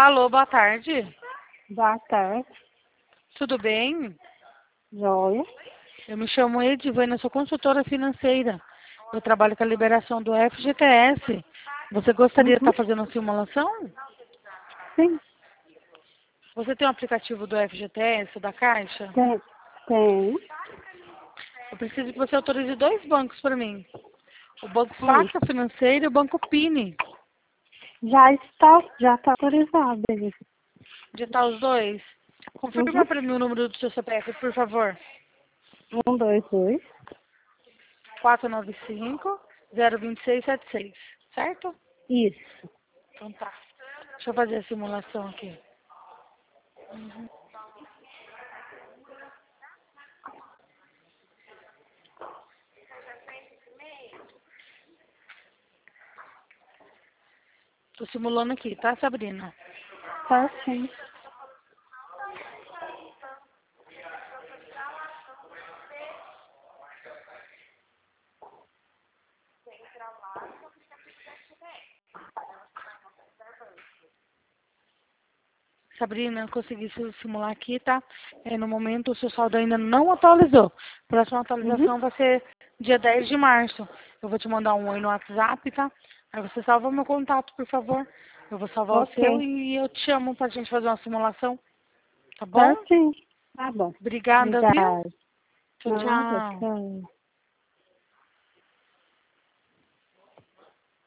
Alô, boa tarde. Boa tarde. Tudo bem? Joia. Eu me chamo Edivana, sou consultora financeira. Eu trabalho com a liberação do FGTS. Você gostaria de estar fazendo uma simulação? Sim, Você tem um aplicativo do FGTS, da Caixa? tem. Eu preciso que você autorize 2 bancos para mim. O Banco Fácil Financeiro e o Banco Pini. Já está autorizado isso. Digitar os dois? Confirma para mim o número do seu CPF, por favor. 122. 495-02676, certo? Isso. Então tá. Deixa eu fazer a simulação aqui. Tô simulando aqui, tá, Sabrina? Tá sim. Sabrina, eu consegui simular aqui, tá? No momento, o seu saldo ainda não atualizou. A próxima atualização vai ser dia 10 de março. Eu vou te mandar um oi no WhatsApp, tá? Aí você salva meu contato, por favor. Eu vou salvar o seu Ok. e eu te chamo pra gente fazer uma simulação. Tá bom? Tá sim. Tá bom. Obrigada, viu? Obrigada. Tchau, Nada, tchau. tchau.